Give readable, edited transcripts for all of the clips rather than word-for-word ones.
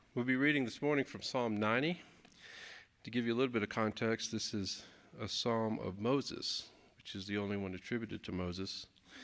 We'll be reading this morning from Psalm 90. To give you a little bit of context, this is a psalm of Moses, which is the only one attributed to Moses.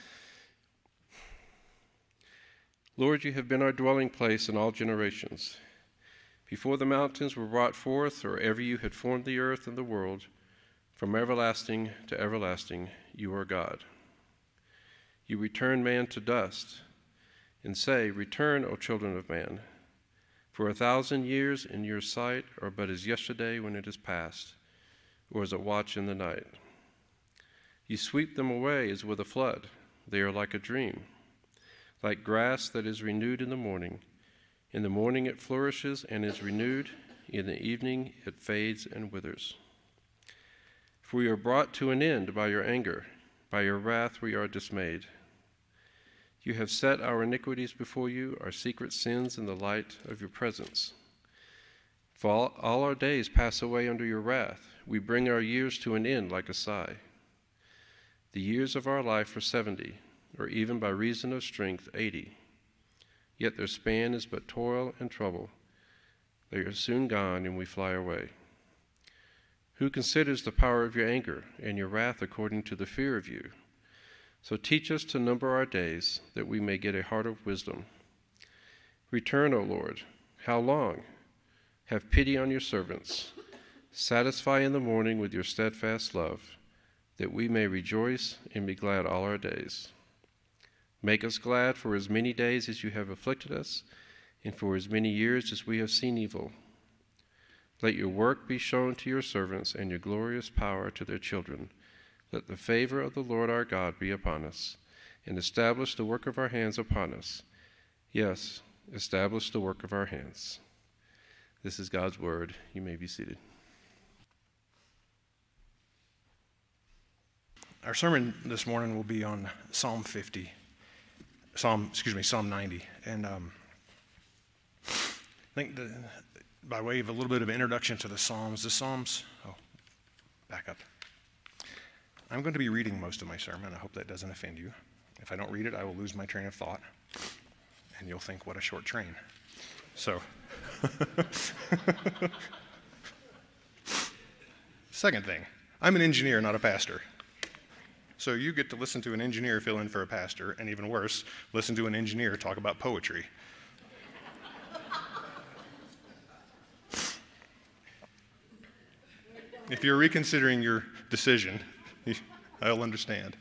Lord, you have been our dwelling place in all generations. Before the mountains were brought forth, or ever you had formed the earth and the world, from everlasting to everlasting, you are God. You return man to dust, and say, Return, O children of man. For 1,000 years in your sight are but as yesterday when it is past, or as a watch in the night. You sweep them away as with a flood. They are like a dream, like grass that is renewed in the morning. In the morning it flourishes and is renewed. In the evening it fades and withers. For we are brought to an end by your anger. By your wrath we are dismayed. You have set our iniquities before you, our secret sins in the light of your presence. For all our days pass away under your wrath. We bring our years to an end like a sigh. The years of our life are 70, or even by reason of strength 80. Yet their span is but toil and trouble. They are soon gone, and we fly away. Who considers the power of your anger and your wrath according to the fear of you? So teach us to number our days, that we may get a heart of wisdom. Return, O Lord. How long? Have pity on your servants. Satisfy in the morning with your steadfast love, that we may rejoice and be glad all our days. Make us glad for as many days as you have afflicted us, and for as many years as we have seen evil. Let your work be shown to your servants, and your glorious power to their children. Let the favor of the Lord our God be upon us, and establish the work of our hands upon us. Yes, establish the work of our hands. This is God's word. You may be seated. Our sermon this morning will be on Psalm 90. And I think by way of a little bit of introduction to the Psalms, back up. I'm going to be reading most of my sermon. I hope that doesn't offend you. If I don't read it, I will lose my train of thought, and you'll think, what a short train. So, second thing, I'm an engineer, not a pastor. So you get to listen to an engineer fill in for a pastor, and even worse, listen to an engineer talk about poetry. If you're reconsidering your decision, I'll understand.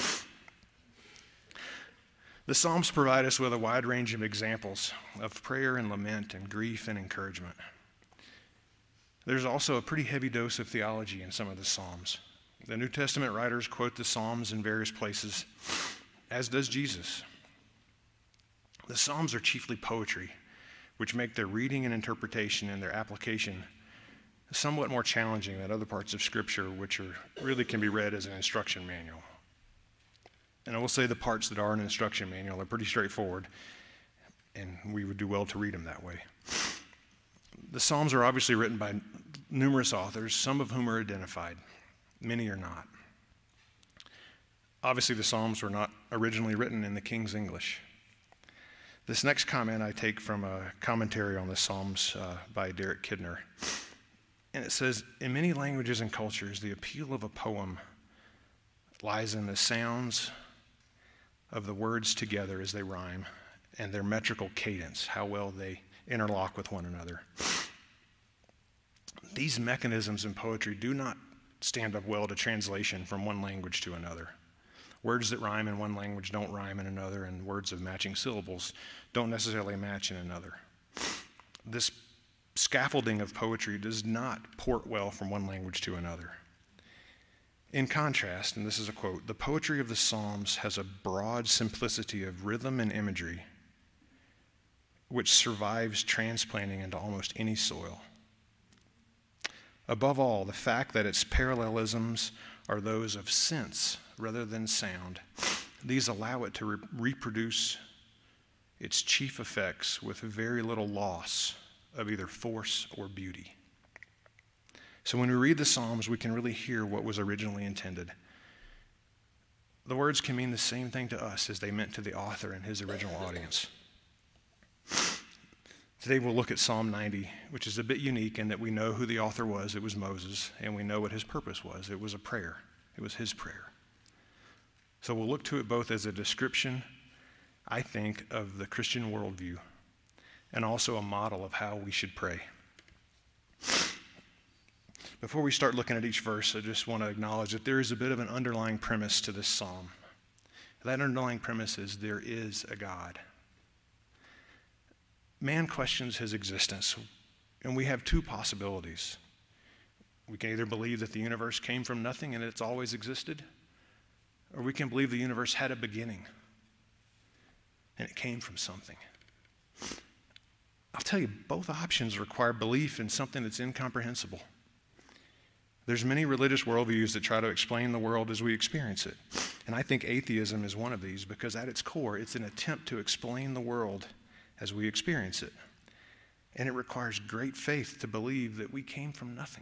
The Psalms provide us with a wide range of examples of prayer and lament and grief and encouragement. There's also a pretty heavy dose of theology in some of the Psalms. The New Testament writers quote the Psalms in various places, as does Jesus. The Psalms are chiefly poetry, which make their reading and interpretation and their application somewhat more challenging than other parts of Scripture, which really can be read as an instruction manual. And I will say the parts that are an instruction manual are pretty straightforward, and we would do well to read them that way. The Psalms are obviously written by numerous authors, some of whom are identified. Many are not. Obviously, the Psalms were not originally written in the King's English. This next comment I take from a commentary on the Psalms by Derek Kidner. And it says, in many languages and cultures, the appeal of a poem lies in the sounds of the words together as they rhyme and their metrical cadence, how well they interlock with one another. These mechanisms in poetry do not stand up well to translation from one language to another. Words that rhyme in one language don't rhyme in another, and words of matching syllables don't necessarily match in another. This scaffolding of poetry does not port well from one language to another. In contrast, and this is a quote, the poetry of the Psalms has a broad simplicity of rhythm and imagery which survives transplanting into almost any soil. Above all, the fact that its parallelisms are those of sense rather than sound, these allow it to reproduce its chief effects with very little loss of either force or beauty. So when we read the Psalms, we can really hear what was originally intended. The words can mean the same thing to us as they meant to the author and his original audience. Today we'll look at Psalm 90, which is a bit unique in that we know who the author was. It was Moses, and we know what his purpose was. It was a prayer. It was his prayer. So we'll look to it both as a description, I think, of the Christian worldview, and also a model of how we should pray. Before we start looking at each verse, I just want to acknowledge that there is a bit of an underlying premise to this psalm. That underlying premise is there is a God. Man questions his existence, and we have two possibilities. We can either believe that the universe came from nothing and it's always existed, or we can believe the universe had a beginning and it came from something. I'll tell you, both options require belief in something that's incomprehensible. There's many religious worldviews that try to explain the world as we experience it, and I think atheism is one of these because at its core, it's an attempt to explain the world as we experience it. And it requires great faith to believe that we came from nothing.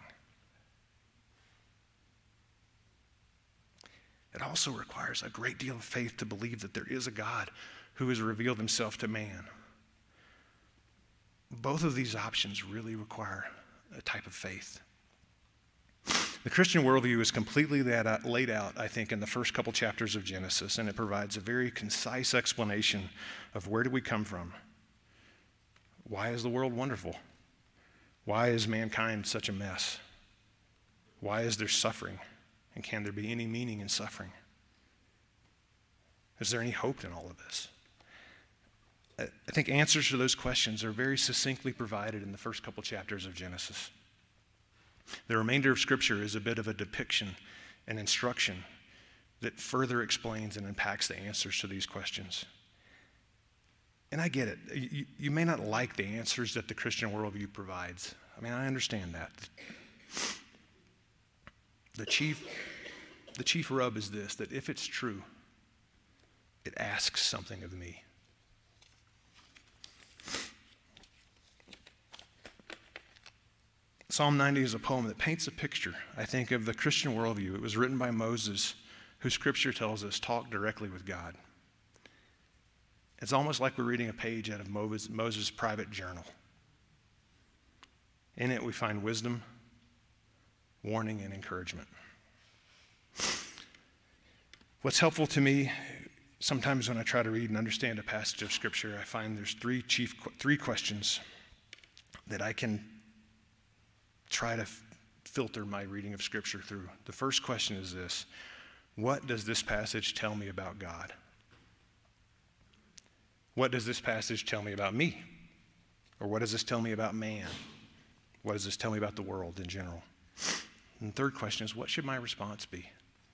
It also requires a great deal of faith to believe that there is a God who has revealed himself to man. Both of these options really require a type of faith. The Christian worldview is completely laid out, I think, in the first couple chapters of Genesis, and it provides a very concise explanation of where do we come from. Why is the world wonderful? Why is mankind such a mess? Why is there suffering? And can there be any meaning in suffering? Is there any hope in all of this? I think answers to those questions are very succinctly provided in the first couple chapters of Genesis. The remainder of Scripture is a bit of a depiction and instruction that further explains and unpacks the answers to these questions. And I get it. You may not like the answers that the Christian worldview provides. I mean, I understand that. The chief rub is this, that if it's true, it asks something of me. Psalm 90 is a poem that paints a picture, I think, of the Christian worldview. It was written by Moses, who Scripture tells us talked directly with God. It's almost like we're reading a page out of Moses' private journal. In it, we find wisdom, warning, and encouragement. What's helpful to me, sometimes when I try to read and understand a passage of Scripture, I find there's three questions that I can try to filter my reading of Scripture through. The first question is this: what does this passage tell me about God? What does this passage tell me about me? Or what does this tell me about man? What does this tell me about the world in general? And the third question is, what should my response be?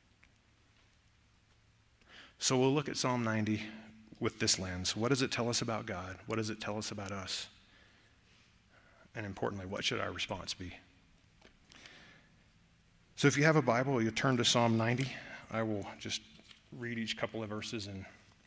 So we'll look at Psalm 90 with this lens. What does it tell us about God? What does it tell us about us? And importantly, what should our response be? So if you have a Bible, you turn to Psalm 90. I will just read each couple of verses, and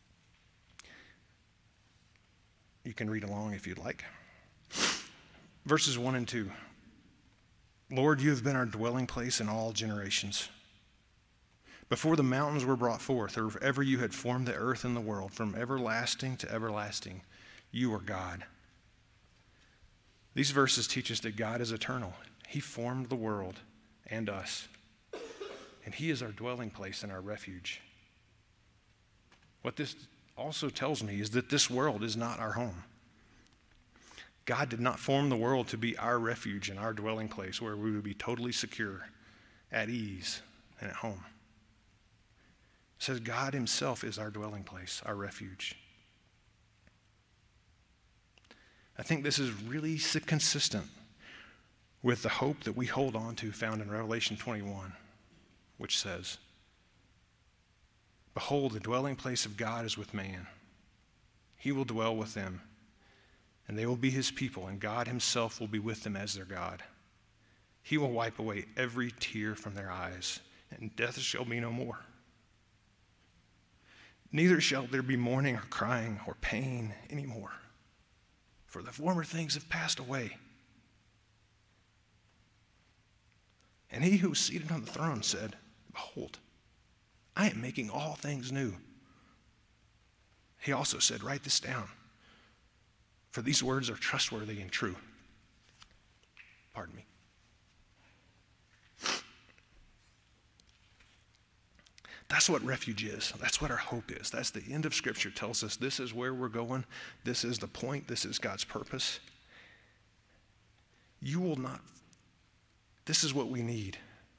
you can read along if you'd like. Verses 1 and 2. Lord, you have been our dwelling place in all generations. Before the mountains were brought forth, or ever you had formed the earth and the world, from everlasting to everlasting, you are God. These verses teach us that God is eternal. He formed the world and us, and he is our dwelling place and our refuge. What this also tells me is that this world is not our home. God did not form the world to be our refuge and our dwelling place where we would be totally secure, at ease, and at home. It says God himself is our dwelling place, our refuge. I think this is really consistent with the hope that we hold on to found in Revelation 21, which says, behold, the dwelling place of God is with man. He will dwell with them, and they will be his people, and God himself will be with them as their God. He will wipe away every tear from their eyes, and death shall be no more. Neither shall there be mourning or crying or pain anymore, for the former things have passed away. And he who was seated on the throne said, behold, I am making all things new. He also said, write this down, For these words are trustworthy and true. Pardon me. That's what refuge is. That's what our hope is. That's the end of Scripture tells us this is where we're going. This is the point. This is God's purpose. This is what we need.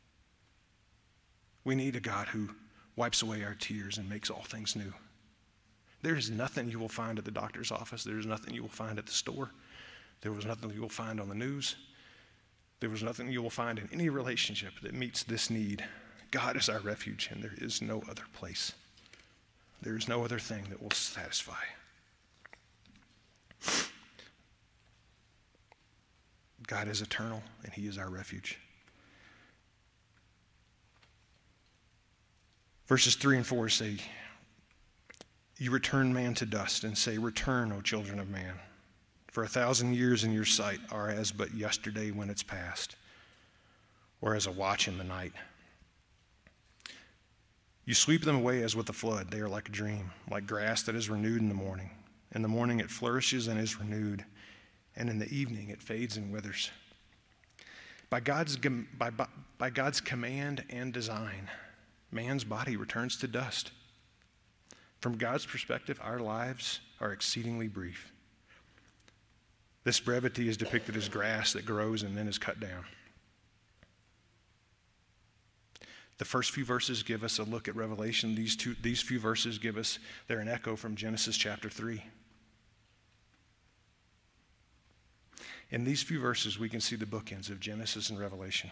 We need a God who wipes away our tears and makes all things new. There is nothing you will find at the doctor's office. There is nothing you will find at the store. There was nothing you will find on the news. There was nothing you will find in any relationship that meets this need. God is our refuge, and there is no other place. There is no other thing that will satisfy. God is eternal, and he is our refuge. Verses 3 and 4 say, you return man to dust and say, return, O children of man. For 1,000 years in your sight are as but yesterday when it's past, or as a watch in the night. You sweep them away as with a flood. They are like a dream, like grass that is renewed in the morning. In the morning it flourishes and is renewed, and in the evening it fades and withers. By God's command and design, man's body returns to dust. From God's perspective, our lives are exceedingly brief. This brevity is depicted as grass that grows and then is cut down. The first few verses give us a look at Revelation. These few verses they're an echo from Genesis chapter 3. In these few verses, we can see the bookends of Genesis and Revelation.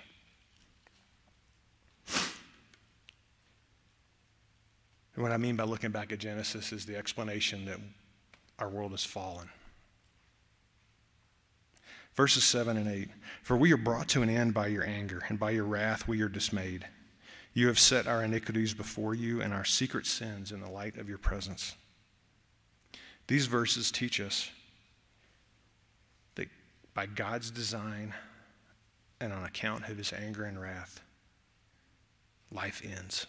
And what I mean by looking back at Genesis is the explanation that our world has fallen. Verses 7 and 8, for we are brought to an end by your anger, and by your wrath we are dismayed. You have set our iniquities before you and our secret sins in the light of your presence. These verses teach us that by God's design and on account of his anger and wrath, life ends.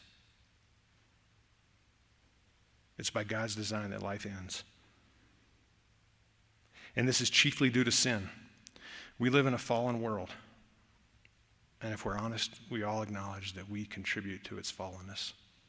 It's by God's design that life ends. And this is chiefly due to sin. We live in a fallen world. And if we're honest, we all acknowledge that we contribute to its fallenness.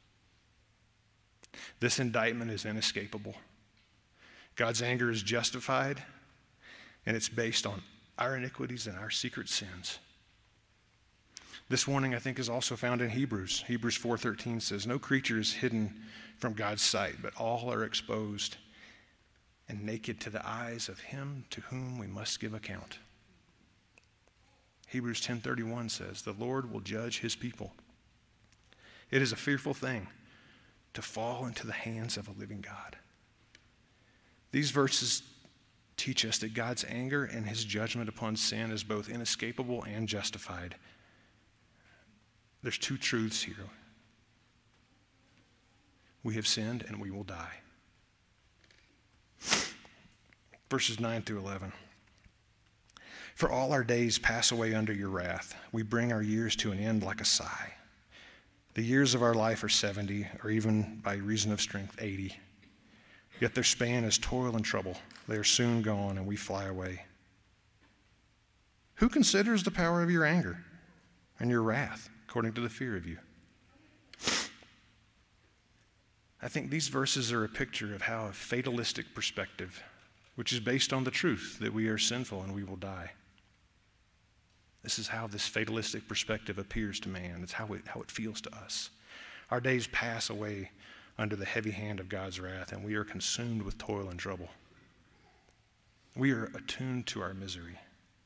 This indictment is inescapable. God's anger is justified, and it's based on our iniquities and our secret sins. This warning, I think, is also found in Hebrews. Hebrews 4:13 says, no creature is hidden from God's sight, but all are exposed and naked to the eyes of him to whom we must give account. Hebrews 10:31 says, the Lord will judge his people. It is a fearful thing to fall into the hands of a living God. These verses teach us that God's anger and his judgment upon sin is both inescapable and justified. There's two truths here. We have sinned and we will die. Verses 9 through 11. For all our days pass away under your wrath. We bring our years to an end like a sigh. The years of our life are 70, or even by reason of strength, 80. Yet their span is toil and trouble. They are soon gone and we fly away. Who considers the power of your anger and your wrath according to the fear of you? I think these verses are a picture of how a fatalistic perspective, which is based on the truth that we are sinful and we will die. This is how this fatalistic perspective appears to man. It's how it feels to us. Our days pass away under the heavy hand of God's wrath, and we are consumed with toil and trouble. We are attuned to our misery.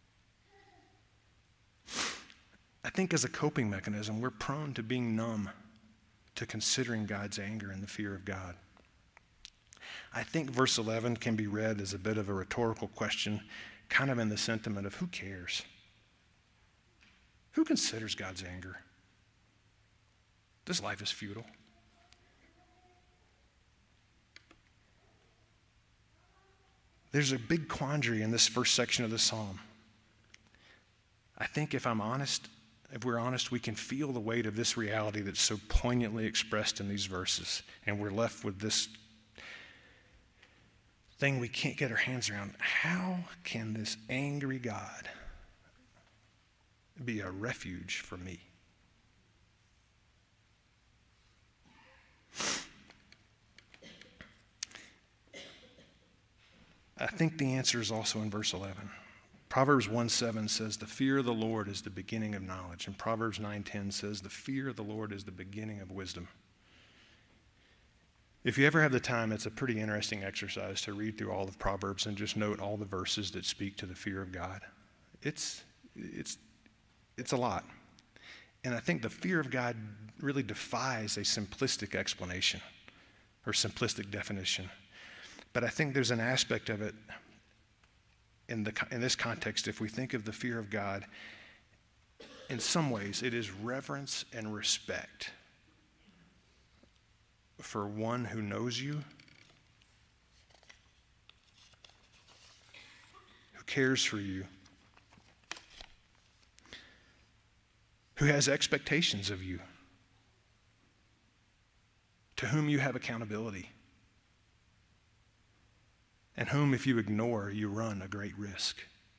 I think as a coping mechanism, we're prone to being numb to considering God's anger and the fear of God. I think verse 11 can be read as a bit of a rhetorical question, kind of in the sentiment of who cares? Who considers God's anger? This life is futile. There's a big quandary in this first section of the psalm. I think if we're honest, we can feel the weight of this reality that's so poignantly expressed in these verses, and we're left with this thing we can't get our hands around. How can this angry God be a refuge for me? I think the answer is also in verse 11. Proverbs 1:7 says, the fear of the Lord is the beginning of knowledge. And Proverbs 9:10 says, the fear of the Lord is the beginning of wisdom. If you ever have the time, it's a pretty interesting exercise to read through all of Proverbs and just note all the verses that speak to the fear of God. It's a lot. And I think the fear of God really defies a simplistic explanation or simplistic definition. But I think there's an aspect of it in this context. If we think of the fear of God, in some ways it is reverence and respect for one who knows you, who cares for you, who has expectations of you, to whom you have accountability, and whom, if you ignore, you run a great risk.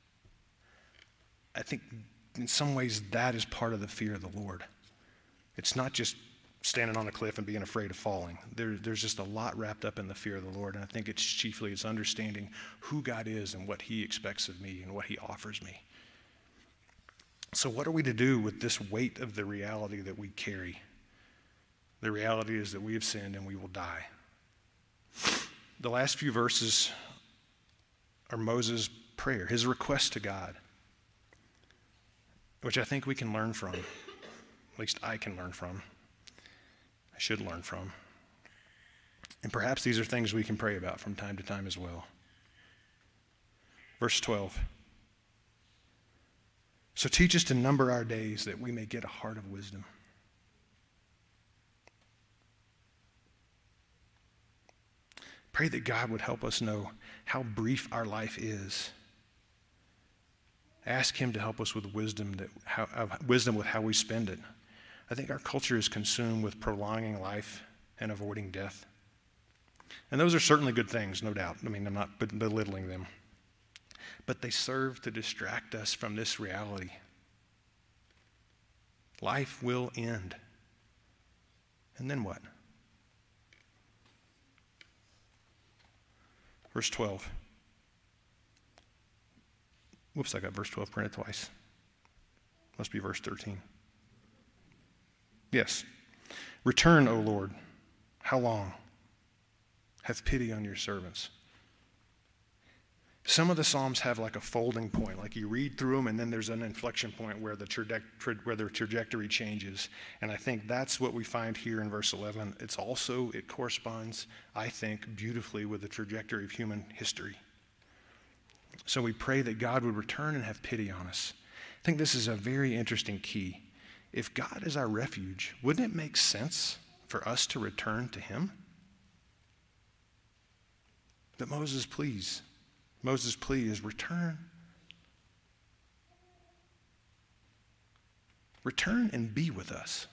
I think in some ways that is part of the fear of the Lord. It's not just standing on a cliff and being afraid of falling. There's just a lot wrapped up in the fear of the Lord, and I think it's understanding who God is and what he expects of me and what he offers me. So what are we to do with this weight of the reality that we carry? The reality is that we have sinned and we will die. The last few verses are Moses' prayer, his request to God, which I think we can learn from. At least I can learn from. I should learn from. And perhaps these are things we can pray about from time to time as well. Verse 12. So teach us to number our days that we may get a heart of wisdom. Pray that God would help us know how brief our life is. Ask him to help us with wisdom with how we spend it. I think our culture is consumed with prolonging life and avoiding death. And those are certainly good things, no doubt. I mean, I'm not belittling them. But they serve to distract us from this reality. Life will end. And then what? Verse 12. Whoops, I got verse 12 printed twice. Must be verse 13. Yes. Return, O Lord. How long? Have pity on your servants. Some of the Psalms have like a folding point, like you read through them and then there's an inflection point where the trajectory changes. And I think that's what we find here in verse 11. It corresponds, I think, beautifully with the trajectory of human history. So we pray that God would return and have pity on us. I think this is a very interesting key. If God is our refuge, wouldn't it make sense for us to return to him? But Moses' plea is return. Return and be with us.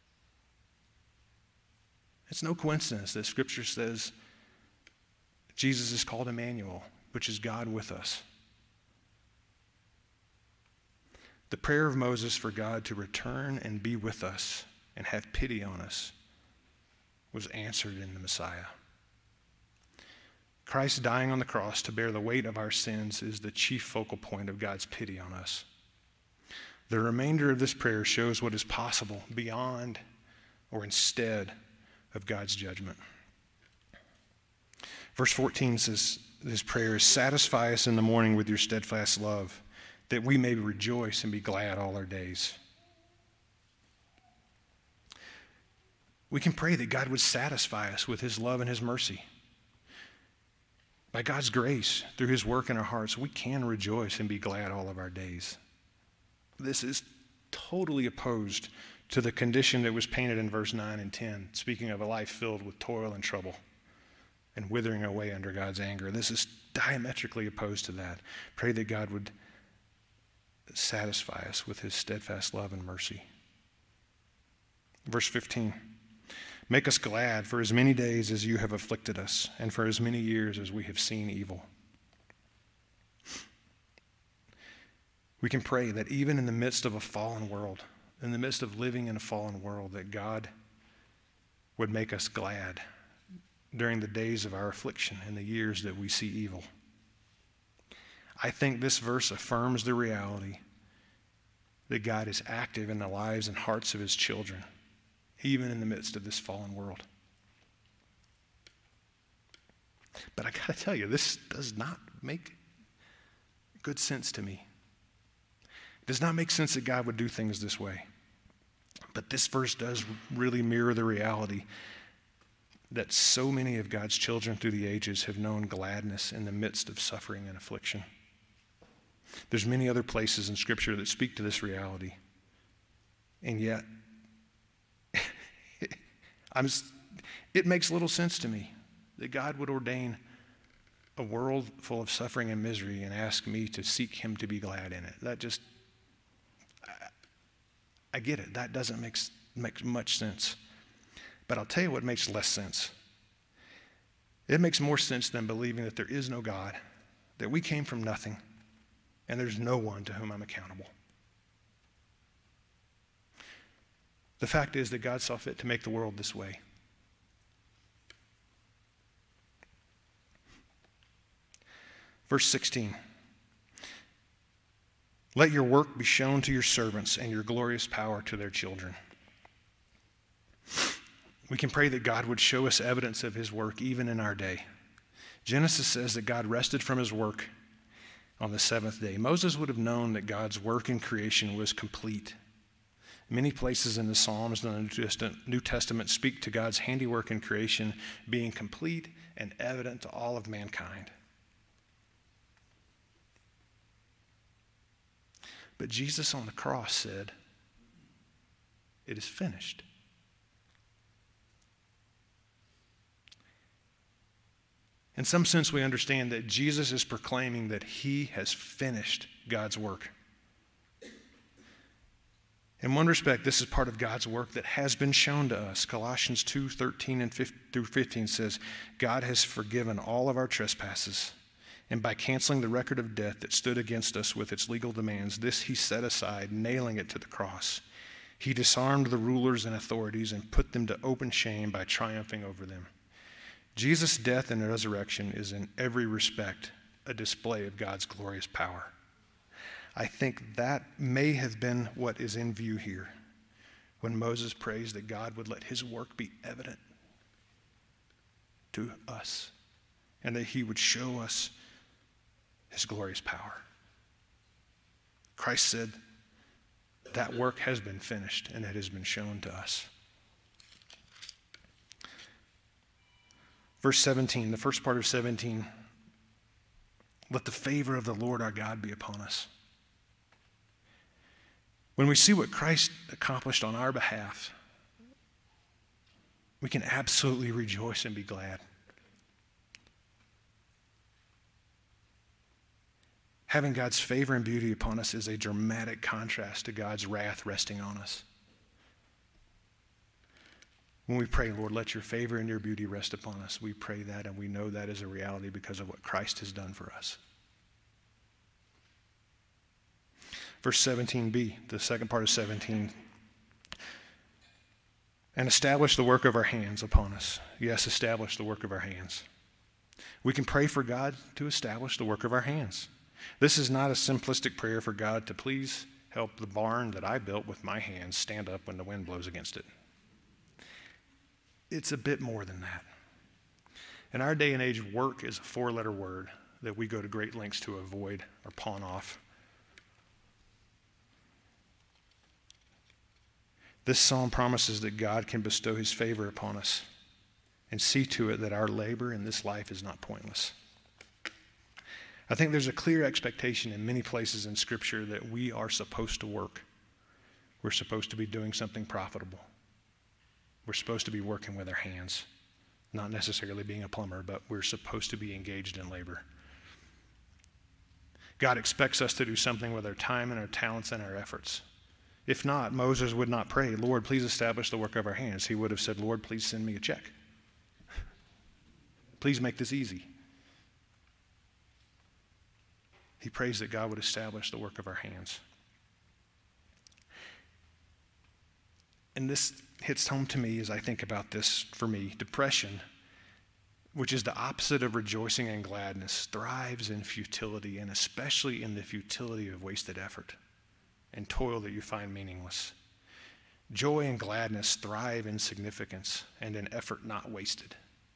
It's no coincidence that Scripture says Jesus is called Emmanuel, which is God with us. The prayer of Moses for God to return and be with us and have pity on us was answered in the Messiah. Christ dying on the cross to bear the weight of our sins is the chief focal point of God's pity on us. The remainder of this prayer shows what is possible beyond or instead of God's judgment. Verse 14 says, this prayer is, satisfy us in the morning with your steadfast love, that we may rejoice and be glad all our days. We can pray that God would satisfy us with his love and his mercy. By God's grace, through his work in our hearts, we can rejoice and be glad all of our days. This is totally opposed to the condition that was painted in verse 9 and 10, speaking of a life filled with toil and trouble and withering away under God's anger. This is diametrically opposed to that. Pray that God would satisfy us with his steadfast love and mercy. Verse 15. Make us glad for as many days as you have afflicted us, and for as many years as we have seen evil. We can pray that even in the midst of a fallen world, in the midst of living in a fallen world, that God would make us glad during the days of our affliction and the years that we see evil. I think this verse affirms the reality that God is active in the lives and hearts of his children, even in the midst of this fallen world. But I got to tell you, this does not make good sense to me. It does not make sense that God would do things this way. But this verse does really mirror the reality that so many of God's children through the ages have known gladness in the midst of suffering and affliction. There's many other places in Scripture that speak to this reality. And yet, it makes little sense to me that God would ordain a world full of suffering and misery and ask me to seek him to be glad in it. That just, I get it. That doesn't make much sense. But I'll tell you what makes less sense. It makes more sense than believing that there is no God, that we came from nothing, and there's no one to whom I'm accountable. The fact is that God saw fit to make the world this way. Verse 16. Let your work be shown to your servants and your glorious power to their children. We can pray that God would show us evidence of his work even in our day. Genesis says that God rested from his work on the seventh day. Moses would have known that God's work in creation was complete. Many places in the Psalms and the New Testament speak to God's handiwork in creation being complete and evident to all of mankind. But Jesus on the cross said, "It is finished." In some sense, we understand that Jesus is proclaiming that he has finished God's work. In one respect, this is part of God's work that has been shown to us. Colossians 2:13 through 15 says, God has forgiven all of our trespasses, and by canceling the record of debt that stood against us with its legal demands, this he set aside, nailing it to the cross. He disarmed the rulers and authorities and put them to open shame by triumphing over them. Jesus' death and resurrection is in every respect a display of God's glorious power. I think that may have been what is in view here when Moses prays that God would let his work be evident to us and that he would show us his glorious power. Christ said that work has been finished and it has been shown to us. Verse 17, the first part of 17, let the favor of the Lord our God be upon us. When we see what Christ accomplished on our behalf, we can absolutely rejoice and be glad. Having God's favor and beauty upon us is a dramatic contrast to God's wrath resting on us. When we pray, Lord, let your favor and your beauty rest upon us, we pray that and we know that is a reality because of what Christ has done for us. Verse 17b, the second part of 17. And establish the work of our hands upon us. Yes, establish the work of our hands. We can pray for God to establish the work of our hands. This is not a simplistic prayer for God to please help the barn that I built with my hands stand up when the wind blows against it. It's a bit more than that. In our day and age, work is a four-letter word that we go to great lengths to avoid or pawn off. This psalm promises that God can bestow his favor upon us and see to it that our labor in this life is not pointless. I think there's a clear expectation in many places in Scripture that we are supposed to work. We're supposed to be doing something profitable. We're supposed to be working with our hands, not necessarily being a plumber, but we're supposed to be engaged in labor. God expects us to do something with our time and our talents and our efforts. If not, Moses would not pray, Lord, please establish the work of our hands. He would have said, Lord, please send me a check. Please make this easy. He prays that God would establish the work of our hands. And this hits home to me as I think about this for me. Depression, which is the opposite of rejoicing and gladness, thrives in futility, and especially in the futility of wasted effort and toil that you find meaningless. Joy and gladness thrive in significance and in effort not wasted.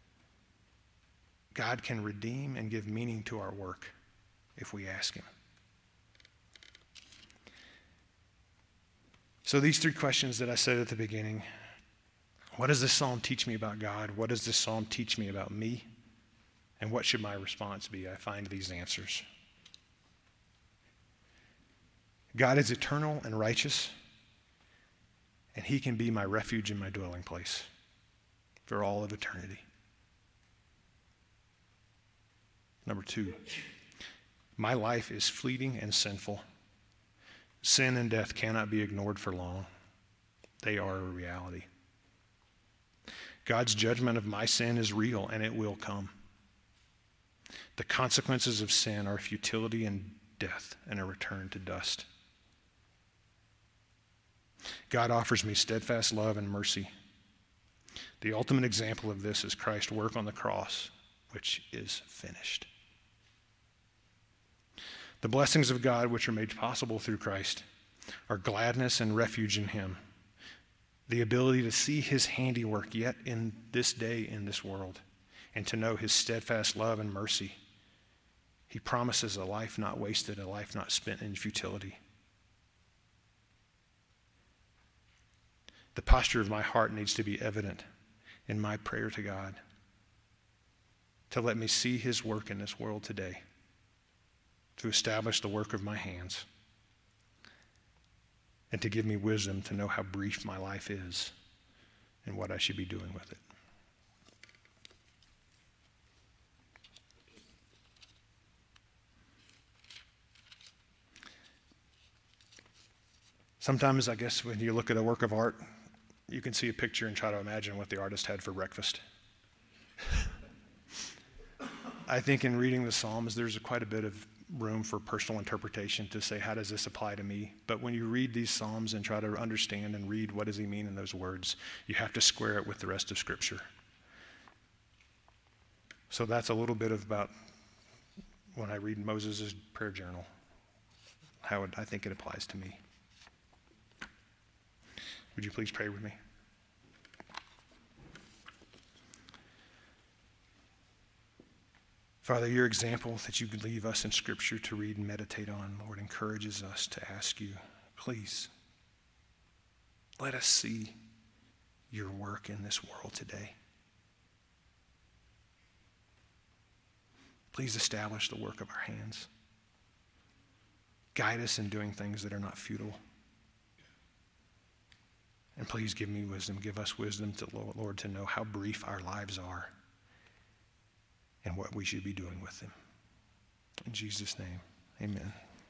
God can redeem and give meaning to our work if we ask him. So these three questions that I said at the beginning, what does this psalm teach me about God? What does this psalm teach me about me? And what should my response be? I find these answers. God is eternal and righteous, and he can be my refuge and my dwelling place for all of eternity. Number 2, my life is fleeting and sinful. Sin and death cannot be ignored for long. They are a reality. God's judgment of my sin is real, and it will come. The consequences of sin are futility and death and a return to dust. God offers me steadfast love and mercy. The ultimate example of this is Christ's work on the cross, which is finished. The blessings of God, which are made possible through Christ, are gladness and refuge in him. The ability to see his handiwork yet in this day in this world, and to know his steadfast love and mercy. He promises a life not wasted, a life not spent in futility. The posture of my heart needs to be evident in my prayer to God to let me see his work in this world today, to establish the work of my hands, and to give me wisdom to know how brief my life is and what I should be doing with it. Sometimes, I guess, when you look at a work of art, you can see a picture and try to imagine what the artist had for breakfast. I think in reading the Psalms, there's quite a bit of room for personal interpretation to say, how does this apply to me? But when you read these Psalms and try to understand and read what does he mean in those words, you have to square it with the rest of Scripture. So that's a little bit about when I read Moses' prayer journal, how I think it applies to me. Would you please pray with me? Father, your example that you leave us in Scripture to read and meditate on, Lord, encourages us to ask you, please, let us see your work in this world today. Please establish the work of our hands. Guide us in doing things that are not futile. And please give me wisdom. Give us wisdom, Lord, to know how brief our lives are and what we should be doing with them. In Jesus' name, amen.